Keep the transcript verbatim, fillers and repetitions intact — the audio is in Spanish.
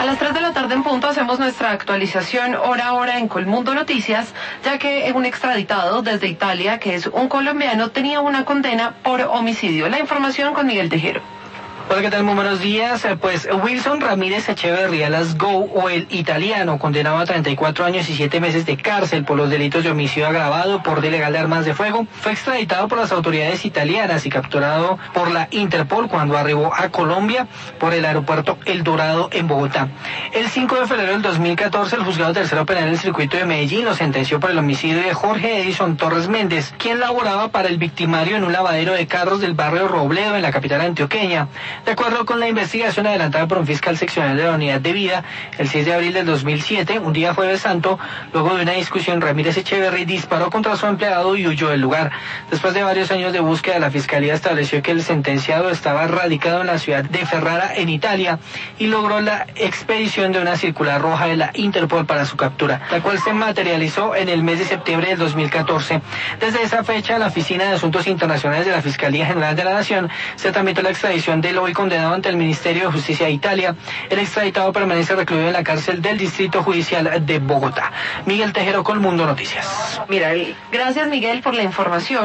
las tres de la tarde en punto hacemos nuestra actualización hora a hora en Colmundo Noticias, ya que un extraditado desde Italia, que es un colombiano, tenía una condena por homicidio. La información con Miguel Tejero. Hola, ¿qué tal? Muy buenos días. Pues Wilson Ramírez Echeverría Lasgo, o el italiano, condenado a treinta y cuatro años y siete meses de cárcel por los delitos de homicidio agravado, porte ilegal de armas de fuego, fue extraditado por las autoridades italianas y capturado por la Interpol cuando arribó a Colombia por el aeropuerto El Dorado en Bogotá. El cinco de febrero del dos mil catorce, el juzgado tercero penal del circuito de Medellín lo sentenció por el homicidio de Jorge Edison Torres Méndez, quien laboraba para el victimario en un lavadero de carros del barrio Robledo en la capital antioqueña. De acuerdo con la investigación adelantada por un fiscal seccional de la Unidad de Vida, el seis de abril del dos mil siete, un día jueves santo, luego de una discusión, Ramírez Echeverry disparó contra su empleado y huyó del lugar. Después de varios años de búsqueda, la fiscalía estableció que el sentenciado estaba radicado en la ciudad de Ferrara, en Italia, y logró la expedición de una circular roja de la Interpol para su captura, la cual se materializó en el mes de septiembre del dos mil catorce. Desde esa fecha, la Oficina de Asuntos Internacionales de la Fiscalía General de la Nación se tramitó la extradición del hoy condenado ante el Ministerio de Justicia de Italia. El extraditado permanece recluido en la cárcel del Distrito Judicial de Bogotá. Miguel Tejero, Colmundo Noticias. Mira, gracias Miguel por la información.